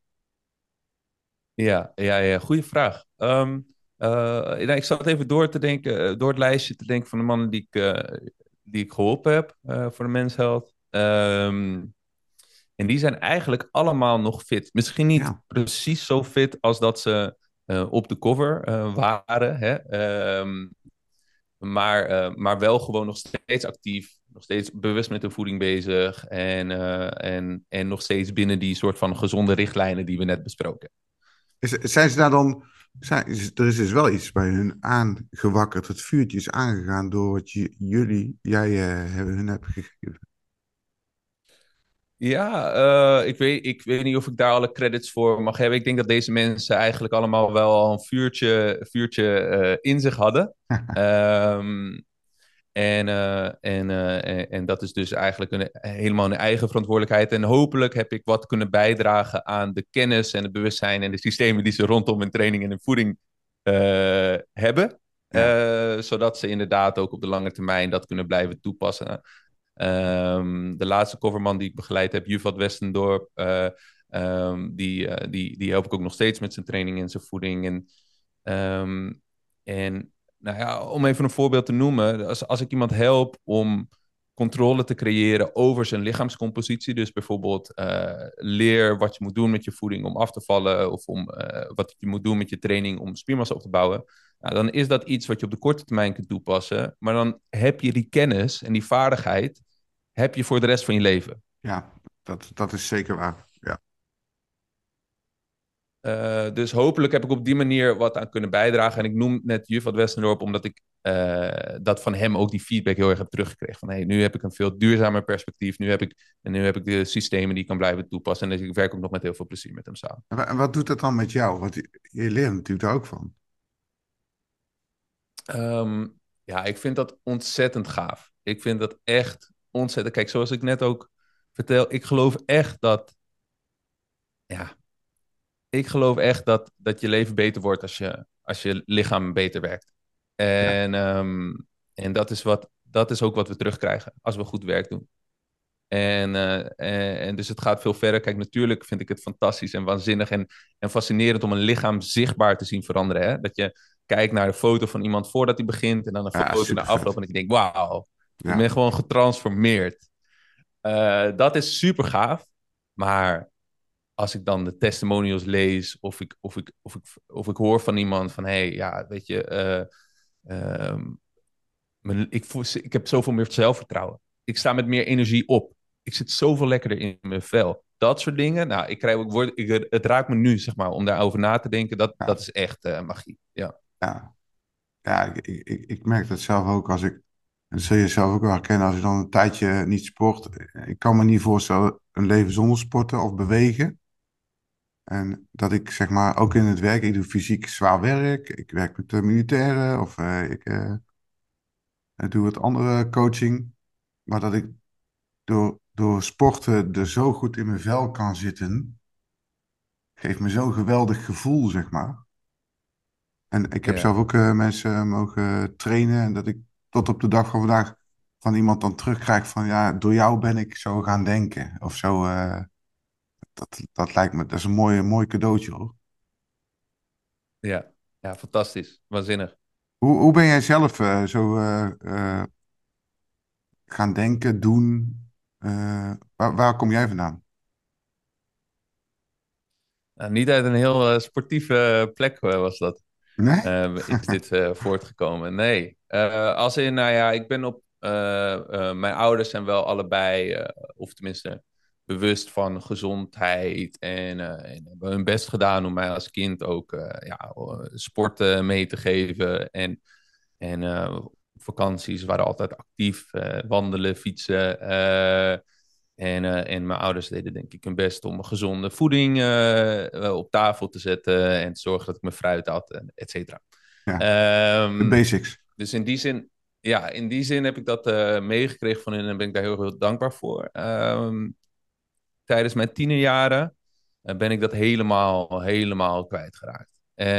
ja, goede vraag. Ik zat even door te denken, door het lijstje te denken van de mannen die ik geholpen heb voor de Men's Health. En die zijn eigenlijk allemaal nog fit. Misschien niet Ja, precies zo fit als dat ze op de cover waren. Hè? Maar wel gewoon nog steeds actief. Nog steeds bewust met hun voeding bezig. En nog steeds binnen die soort van gezonde richtlijnen die we net besproken zijn ze daar dan... er is dus wel iets bij hun aangewakkerd. Het vuurtje is aangegaan door wat hun hebt gegeven. Ja, ik weet niet of ik daar alle credits voor mag hebben. Ik denk dat deze mensen eigenlijk allemaal wel al een vuurtje in zich hadden. Ehm, en dat is dus eigenlijk helemaal een eigen verantwoordelijkheid. En hopelijk heb ik wat kunnen bijdragen aan de kennis en het bewustzijn en de systemen die ze rondom hun training en hun voeding hebben. Ja, Zodat ze inderdaad ook op de lange termijn dat kunnen blijven toepassen. De laatste coverman die ik begeleid heb, Juvat Westendorp, die help ik ook nog steeds met zijn training en zijn voeding. Ehm, en nou ja, om even een voorbeeld te noemen, als ik iemand help om controle te creëren over zijn lichaamscompositie, dus bijvoorbeeld leer wat je moet doen met je voeding om af te vallen, of wat je moet doen met je training om spiermassa op te bouwen, nou, dan is dat iets wat je op de korte termijn kunt toepassen, maar dan heb je die kennis en die vaardigheid heb je voor de rest van je leven. ja, dat is zeker waar. Ja, Dus hopelijk heb ik op die manier wat aan kunnen bijdragen. En ik noem net Juvat Westendorp, omdat ik dat van hem ook die feedback heel erg heb teruggekregen. Van hey, nu heb ik een veel duurzamer perspectief. Nu heb ik de systemen die ik kan blijven toepassen. En dus ik werk ook nog met heel veel plezier met hem samen. en wat doet dat dan met jou? Want je leert natuurlijk daar ook van. Ehm, ja, ik vind dat ontzettend gaaf. Ik vind dat echt ontzettend. Kijk, zoals ik net ook vertel, ja, ik geloof echt dat je leven beter wordt als je lichaam beter werkt. Ja, En dat is ook wat we terugkrijgen als we goed werk doen. En dus het gaat veel verder. Kijk, natuurlijk vind ik het fantastisch en waanzinnig en fascinerend om een lichaam zichtbaar te zien veranderen. Hè? Dat je kijkt naar een foto van iemand voordat hij begint en dan een ja, foto naar super afloop en vet. ik denk, wauw, ik ben Ja, gewoon getransformeerd. Dat is super gaaf, maar als ik dan de testimonials lees of ik hoor van iemand van, hey, ja, weet je, ehm, ik heb zoveel meer zelfvertrouwen. Ik sta met meer energie op. Ik zit zoveel lekkerder in mijn vel. Dat soort dingen. Nou, het raakt me nu, zeg maar, om daarover na te denken. Dat ja, is echt magie. Ja. ja. Ja, ik merk dat zelf ook als ik, en dat zul je zelf ook wel herkennen, als ik dan een tijdje niet sport. Ik kan me niet voorstellen een leven zonder sporten of bewegen. En dat ik zeg maar ook in het werk, ik doe fysiek zwaar werk. Ik werk met de militairen of ik doe wat andere coaching. Maar dat ik door sporten er zo goed in mijn vel kan zitten, geeft me zo'n geweldig gevoel, zeg maar. En ik heb Ja. zelf ook mensen mogen trainen. En dat ik tot op de dag van vandaag van iemand dan terugkrijg van ja, door jou ben ik zo gaan denken. Of zo. Dat lijkt me, dat is een mooi cadeautje hoor. Ja. Ja, fantastisch. Waanzinnig. Hoe ben jij zelf zo gaan denken, doen? Waar kom jij vandaan? Nou, niet uit een heel sportieve plek was dat. Nee? is dit voortgekomen. Nee. Als in, nou ja, ik ben op... mijn ouders zijn wel allebei, of tenminste bewust van gezondheid. En hebben hun best gedaan om mij als kind ook sport mee te geven. En vakanties waren altijd actief. Wandelen, fietsen. En mijn ouders deden denk ik hun best om een gezonde voeding op tafel te zetten. En te zorgen dat ik mijn fruit had, et cetera. Ja, de Ehm, basics. dus in die zin heb ik dat meegekregen van hen en ben ik daar heel, heel dankbaar voor. Tijdens mijn tienerjaren ben ik dat helemaal kwijtgeraakt.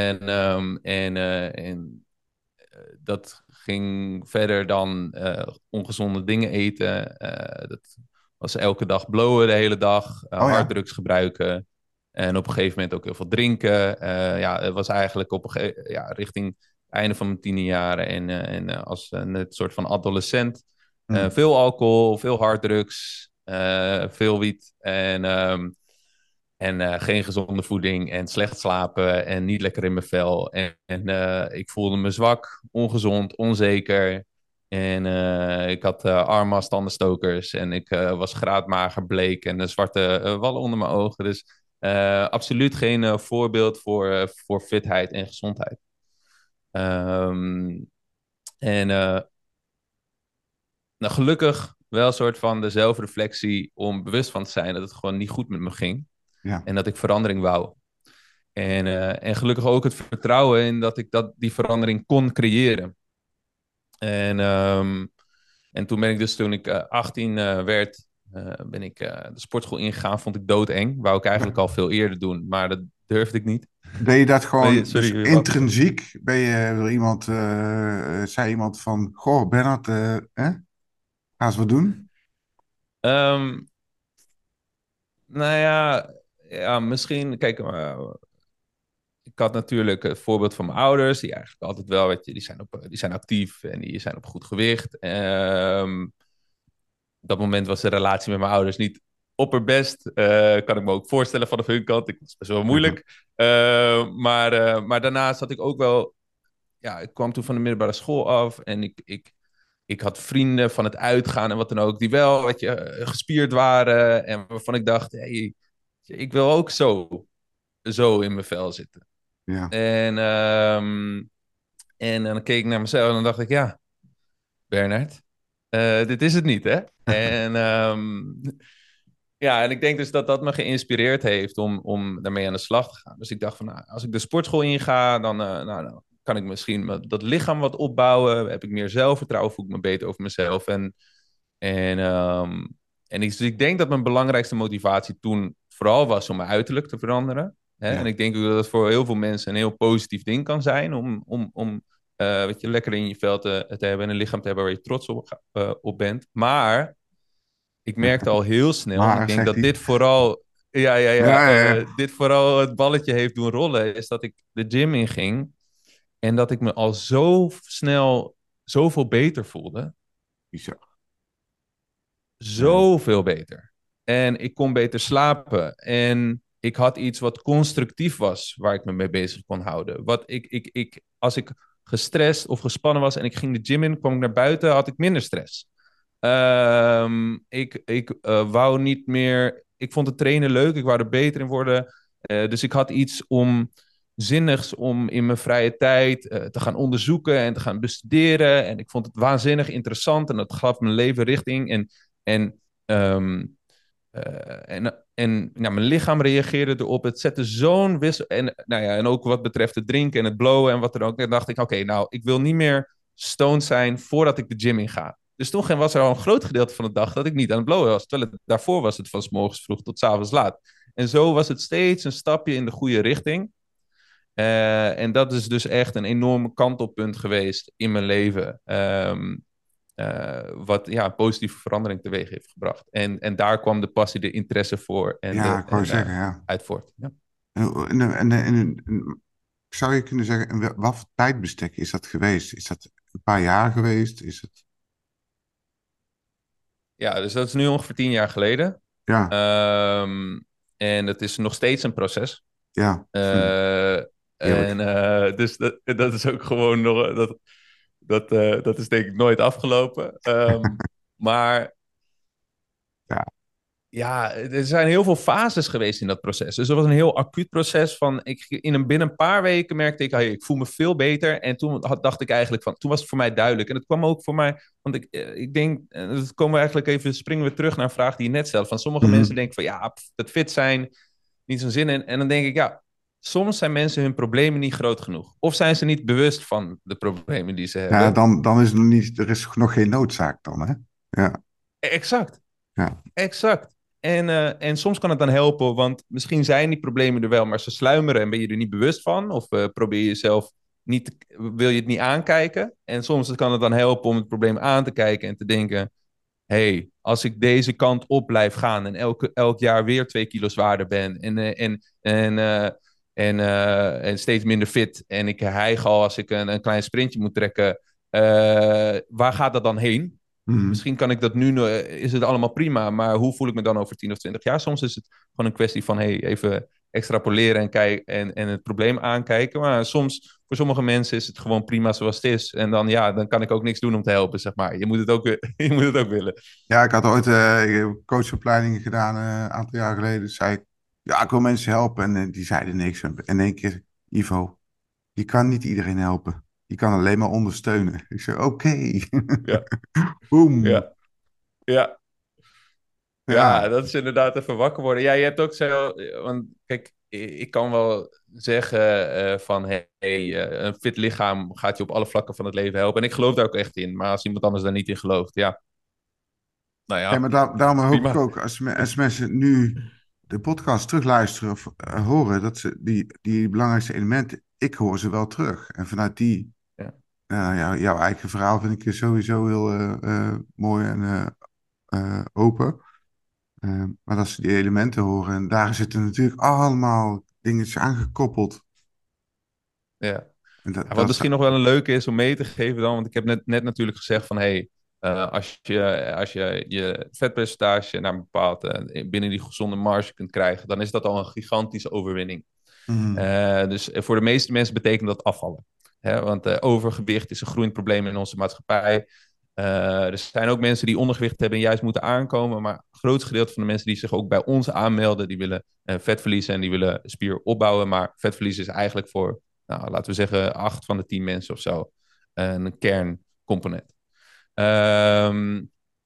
En dat ging verder dan ongezonde dingen eten. Dat was elke dag blowen de hele dag, Oh ja. harddrugs gebruiken. En op een gegeven moment ook heel veel drinken. Het was eigenlijk richting het einde van mijn tienerjaren en als een soort van adolescent. Hm. Veel alcohol, veel harddrugs, veel wiet en geen gezonde voeding en slecht slapen en niet lekker in mijn vel. En ik voelde me zwak, ongezond, onzeker. En ik had armast, tandenstokers en ik was graadmager, bleek en zwarte wallen onder mijn ogen. Dus absoluut geen voorbeeld voor fitheid en gezondheid. Ehm, en nou, gelukkig wel een soort van de zelfreflectie om bewust van te zijn dat het gewoon niet goed met me ging. Ja. En dat ik verandering wou. En gelukkig ook het vertrouwen in dat ik die verandering kon creëren. En toen ben ik dus, toen ik 18 werd, ben ik de sportschool ingegaan. Vond ik doodeng. Wou ik eigenlijk al veel eerder doen, maar dat durfde ik niet. Ben je dat gewoon, dus Sorry, wat? intrinsiek, ben je, wil iemand, zei iemand van, goh, Bernard, ga eens wat doen? Ehm, nou ja, misschien, kijk, ik had natuurlijk het voorbeeld van mijn ouders, die eigenlijk altijd wel, weet je, die zijn actief en die zijn op goed gewicht. Op dat moment was de relatie met mijn ouders niet opperbest. Kan ik me ook voorstellen vanaf hun kant. Ik was best wel moeilijk. Maar daarnaast had ik ook wel... Ja, ik kwam toen van de middelbare school af en ik had vrienden van het uitgaan en wat dan ook, die wel, weet je, gespierd waren en waarvan ik dacht, hey, ik wil ook zo in mijn vel zitten. Ja. En dan keek ik naar mezelf en dan dacht ik, ja, Bernard, dit is het niet, hè? En ik denk dus dat dat me geïnspireerd heeft om daarmee aan de slag te gaan. Dus ik dacht van, nou, als ik de sportschool inga, dan nou, kan ik misschien dat lichaam wat opbouwen. Heb ik meer zelfvertrouwen, voel ik me beter over mezelf. En, ehm, dus ik denk dat mijn belangrijkste motivatie toen vooral was om mijn uiterlijk te veranderen. Hè? En Ja. ik denk ook dat het voor heel veel mensen een heel positief ding kan zijn om weet je, lekker in je vel te hebben en een lichaam te hebben waar je trots op bent. Maar ik merkte al heel snel, en ik Maar, denk zegt dat hij. dit vooral, Ja, ja, ja. dit vooral het balletje heeft doen rollen, is dat ik de gym inging en dat ik me al zo snel zoveel beter voelde. Bizar. Ja. Zoveel beter. En ik kon beter slapen. En ik had iets wat constructief was, waar ik me mee bezig kon houden. Als ik gestrest of gespannen was en ik ging de gym in, kwam ik naar buiten, had ik minder stress. Ik wou niet meer. Ik vond het trainen leuk, ik wou er beter in worden. Dus ik had iets zinnigs om in mijn vrije tijd te gaan onderzoeken en te gaan bestuderen. En ik vond het waanzinnig interessant en dat gaf mijn leven richting. En, ehm, nou, mijn lichaam reageerde erop. Het zette zo'n wissel. En ook wat betreft het drinken en het blowen en wat er ook. En dacht ik, oké, nou, ik wil niet meer stoned zijn voordat ik de gym in ga. Dus toen was er al een groot gedeelte van de dag dat ik niet aan het blowen was. Terwijl daarvoor was het van 's morgens vroeg tot 's avonds laat. En zo was het steeds een stapje in de goede richting. En dat is dus echt een enorm kantelpunt geweest in mijn leven. Wat een positieve verandering teweeg heeft gebracht. En daar kwam de passie, de interesse voor Ja, ik wou zeggen, ja. uit voort. Ja. Zou je kunnen zeggen, wat voor tijdbestek is dat geweest? Is dat een paar jaar geweest? Is het... Ja, dus dat is nu ongeveer 10 jaar geleden. Ja, En het is nog steeds een proces. ja. Uh, En dus dat is ook gewoon nog... Dat is denk ik nooit afgelopen. Maar Ja. ja, er zijn heel veel fases geweest in dat proces. Dus er was een heel acuut proces van... binnen een paar weken merkte ik... Hey, ik voel me veel beter. En toen dacht ik eigenlijk van... Toen was het voor mij duidelijk. En het kwam ook voor mij... Want ik denk... Dat komen we eigenlijk even... Springen we terug naar een vraag die je net stelt. Van sommige mensen denken van... Ja, dat fit zijn... Niet zo'n zin in. En dan denk ik... Ja, soms zijn mensen hun problemen niet groot genoeg. Of zijn ze niet bewust van de problemen die ze hebben. Ja, dan is het nog niet... Er is nog geen noodzaak dan, hè? Ja. Exact. Ja. Exact. En soms kan het dan helpen, want misschien zijn die problemen er wel, maar ze sluimeren en ben je er niet bewust van. Of probeer je jezelf niet, wil je het niet aankijken. En soms kan het dan helpen om het probleem aan te kijken en te denken: hey, als ik deze kant op blijf gaan en elk jaar weer 2 kilo zwaarder ben en steeds minder fit en ik hijg al als ik een klein sprintje moet trekken, waar gaat dat dan heen? Misschien kan ik dat nu, is het allemaal prima, maar hoe voel ik me dan over 10 of 20 jaar? Soms is het gewoon een kwestie van hey, even extrapoleren en het probleem aankijken. Maar soms, voor sommige mensen is het gewoon prima zoals het is. En dan kan ik ook niks doen om te helpen, zeg maar. Je moet het ook, je moet het ook willen. Ja, ik had ooit coachopleidingen gedaan een aantal jaar geleden. Dus zei ik, ja, ik wil mensen helpen. En die zeiden niks. En in één keer, Ivo, je kan niet iedereen helpen. Je kan alleen maar ondersteunen. Ik zei, oké. Ja, Boom. ja, ja. Ja. Ja, dat is inderdaad even wakker worden. Ja, je hebt ook zo... Want kijk, ik kan wel zeggen van... een fit lichaam gaat je op alle vlakken van het leven helpen. En ik geloof daar ook echt in. Maar als iemand anders daar niet in gelooft, ja. Nou Ja, ja, maar daarom hoop ik prima. ook, als mensen nu de podcast terugluisteren of horen, dat ze die belangrijkste elementen, ik hoor ze wel terug. En vanuit die, Ja. jouw eigen verhaal vind ik sowieso heel mooi en open. Maar als ze die elementen horen, en daar zitten natuurlijk allemaal dingetjes aangekoppeld. Ja. En Ja, wat dat is, misschien nog wel een leuke is om mee te geven dan, want ik heb net natuurlijk gezegd van hey, als je je vetpercentage naar een bepaald binnen die gezonde marge kunt krijgen, dan is dat al een gigantische overwinning. Mhm. Dus voor de meeste mensen betekent dat afvallen. Hè? Want overgewicht is een groeiend probleem in onze maatschappij. Er zijn ook mensen die ondergewicht hebben en juist moeten aankomen. Maar het grootste gedeelte van de mensen die zich ook bij ons aanmelden, die willen vet verliezen en die willen spier opbouwen. Maar vet verliezen is eigenlijk voor, nou, laten we zeggen, 8 van de 10 mensen of zo een kerncomponent. Um,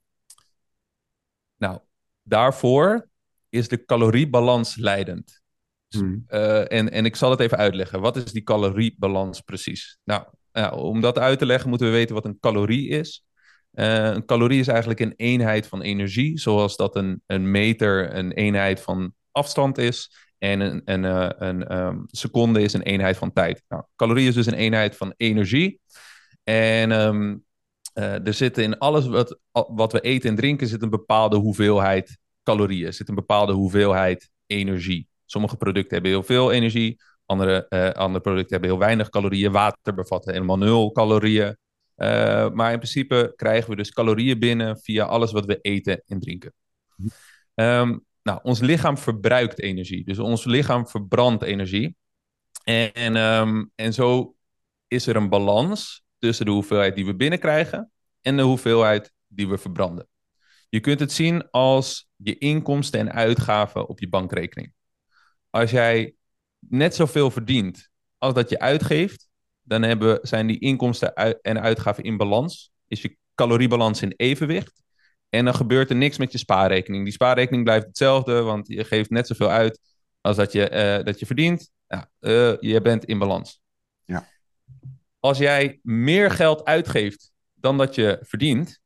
nou, daarvoor is de caloriebalans leidend. Mhm. En ik zal het even uitleggen. Wat is die caloriebalans precies? Nou, om dat uit te leggen moeten we weten wat een calorie is. Een calorie is eigenlijk een eenheid van energie, zoals dat een meter een eenheid van afstand is. En een seconde is een eenheid van tijd. Nou, calorie is dus een eenheid van energie. En er zit in alles wat we eten en drinken zit een bepaalde hoeveelheid calorieën. Zit een bepaalde hoeveelheid energie. Sommige producten hebben heel veel energie. Andere producten hebben heel weinig calorieën. Water bevat helemaal 0 calorieën. Maar in principe krijgen we dus calorieën binnen via alles wat we eten en drinken. Nou, ons lichaam verbruikt energie. Dus ons lichaam verbrandt energie. En zo is er een balans tussen de hoeveelheid die we binnenkrijgen en de hoeveelheid die we verbranden. Je kunt het zien als je inkomsten en uitgaven op je bankrekening. Als jij net zoveel verdient als dat je uitgeeft, dan zijn die inkomsten en uitgaven in balans. Is je caloriebalans in evenwicht. En dan gebeurt er niks met je spaarrekening. Die spaarrekening blijft hetzelfde, want je geeft net zoveel uit als dat je verdient. Ja, je bent in balans. Ja. Als jij meer geld uitgeeft dan dat je verdient,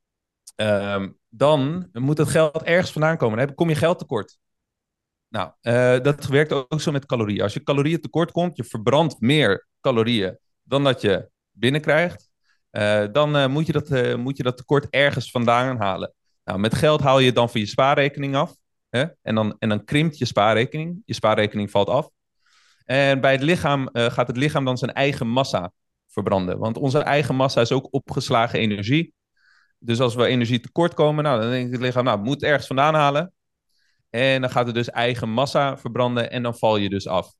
dan moet dat geld ergens vandaan komen. Dan kom je geld tekort. Nou, dat werkt ook zo met calorieën. Als je calorieën tekort komt, je verbrandt meer calorieën dan dat je binnenkrijgt, dan moet je dat tekort ergens vandaan halen. Nou, met geld haal je het dan van je spaarrekening af. Hè? En dan krimpt je spaarrekening. Je spaarrekening valt af. En bij het lichaam gaat het lichaam dan zijn eigen massa verbranden. Want onze eigen massa is ook opgeslagen energie. Dus als we energie tekort komen, nou, dan denkt het lichaam, nou, het moet ergens vandaan halen. En dan gaat het dus eigen massa verbranden en dan val je dus af.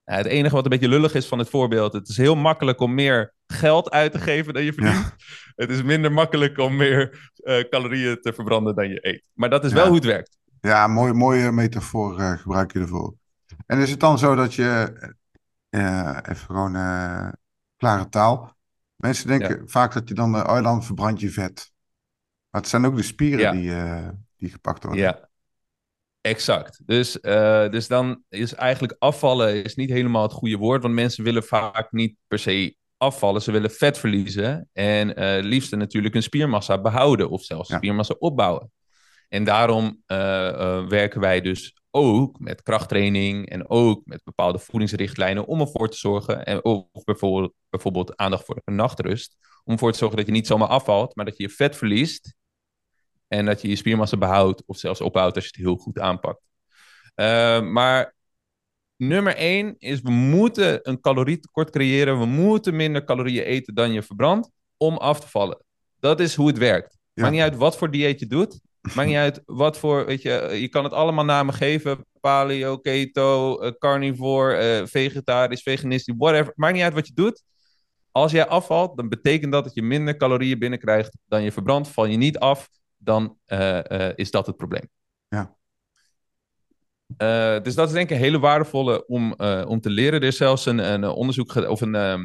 Het enige wat een beetje lullig is van het voorbeeld, het is heel makkelijk om meer geld uit te geven dan je verdient. Ja. Het is minder makkelijk om meer calorieën te verbranden dan je eet. Maar dat is wel hoe het werkt. Ja, mooie metafoor gebruik je ervoor. En is het dan zo dat je, even gewoon klare taal, mensen denken vaak dat je dan verbrand je vet. Maar het zijn ook de spieren die gepakt worden. Ja, exact. Dus dan is eigenlijk afvallen is niet helemaal het goede woord, want mensen willen vaak niet per se afvallen. Ze willen vet verliezen en liefst natuurlijk hun spiermassa behouden of zelfs spiermassa opbouwen. En daarom werken wij dus ook met krachttraining en ook met bepaalde voedingsrichtlijnen om ervoor te zorgen, of bijvoorbeeld aandacht voor een nachtrust, om ervoor te zorgen dat je niet zomaar afvalt, maar dat je je vet verliest en dat je je spiermassa behoudt of zelfs opbouwt als je het heel goed aanpakt. Maar nummer 1 is, we moeten een calorietekort creëren. We moeten minder calorieën eten dan je verbrandt om af te vallen. Dat is hoe het werkt. Ja. Maakt niet uit wat voor dieet je doet. Maakt niet uit wat voor, je kan het allemaal namen geven. Paleo, keto, carnivore, vegetarisch, veganistisch, whatever. Maakt niet uit wat je doet. Als jij afvalt, dan betekent dat je minder calorieën binnenkrijgt dan je verbrandt. Val je niet af, dan is dat het probleem. Ja. Dus dat is denk ik een hele waardevolle om te leren. Er is zelfs een onderzoek of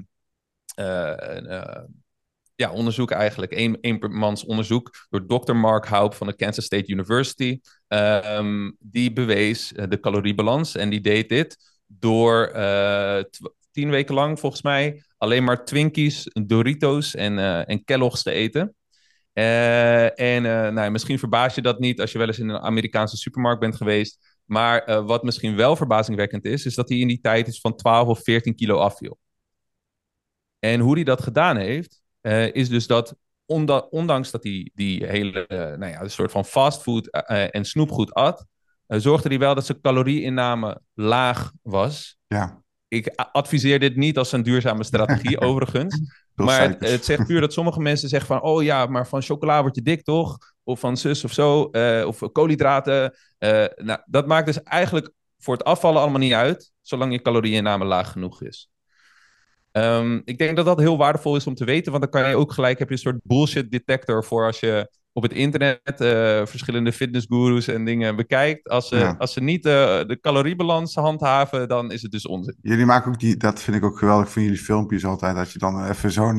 onderzoek eigenlijk, eenmans onderzoek door Dr. Mark Haupt van de Kansas State University. Die bewees de caloriebalans en die deed dit door 10 weken lang volgens mij alleen maar Twinkies, Doritos en Kellogg's te eten. Misschien verbaas je dat niet als je wel eens in een Amerikaanse supermarkt bent geweest. Maar wat misschien wel verbazingwekkend is dat hij in die tijd iets van 12 of 14 kilo afviel. En hoe hij dat gedaan heeft, is dus dat ondanks dat hij die hele een soort van fastfood en snoepgoed at, zorgde hij wel dat zijn calorieinname laag was. Ja. Ik adviseer dit niet als een duurzame strategie overigens. Maar het zegt puur dat sommige mensen zeggen van, oh ja, maar van chocola word je dik toch? Of van zus of zo, of koolhydraten. Dat maakt dus eigenlijk voor het afvallen allemaal niet uit, zolang je calorieinname laag genoeg is. Ik denk dat dat heel waardevol is om te weten, want dan kan je ook gelijk, heb je een soort bullshit detector voor als je op het internet verschillende fitnessgurus en dingen bekijkt. Als ze niet de caloriebalans handhaven, dan is het dus onzin. Jullie maken ook dat vind ik ook geweldig van jullie filmpjes altijd, als je dan even zo'n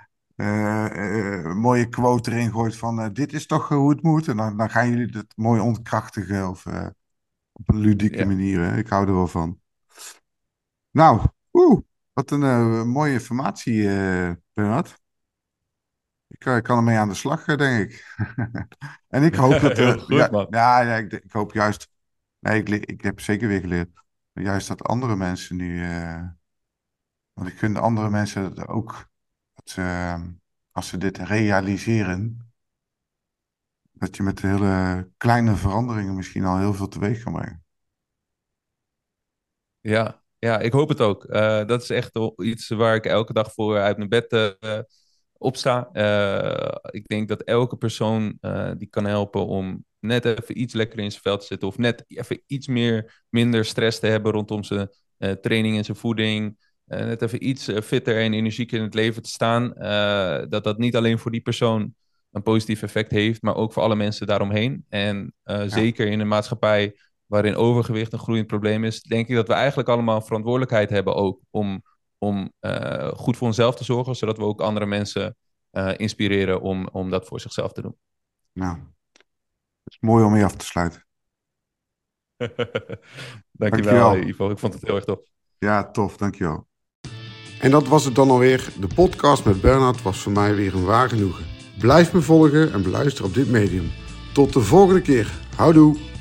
mooie quote erin gooit van dit is toch hoe het moet. En dan gaan jullie dat mooi ontkrachtigen of op een ludieke manier. Hè? Ik hou er wel van. Nou, wat een mooie informatie, Bernard. Ik kan ermee aan de slag, denk ik. En ik hoop dat... ik hoop juist... Nee, ik heb zeker weer geleerd. Maar juist dat andere mensen nu... want ik gun de andere mensen ook... als ze dit realiseren... dat je met hele kleine veranderingen misschien al heel veel teweeg kan brengen. Ja, ik hoop het ook. Dat is echt iets waar ik elke dag voor uit mijn bed opsta. Ik denk dat elke persoon die kan helpen om net even iets lekker in zijn vel te zitten. Of net even iets minder stress te hebben rondom zijn training en zijn voeding. Net even iets fitter en energieker in het leven te staan. Dat niet alleen voor die persoon een positief effect heeft, maar ook voor alle mensen daaromheen. En zeker in een maatschappij waarin overgewicht een groeiend probleem is, denk ik dat we eigenlijk allemaal verantwoordelijkheid hebben ook om goed voor onszelf te zorgen, zodat we ook andere mensen inspireren om dat voor zichzelf te doen. Nou, het is mooi om mee af te sluiten. Dankjewel, Ivo. Ik vond het heel erg tof. Ja, tof. Dankjewel. En dat was het dan alweer. De podcast met Bernard was voor mij weer een waar genoegen. Blijf me volgen en beluister op dit medium. Tot de volgende keer. Houdoe.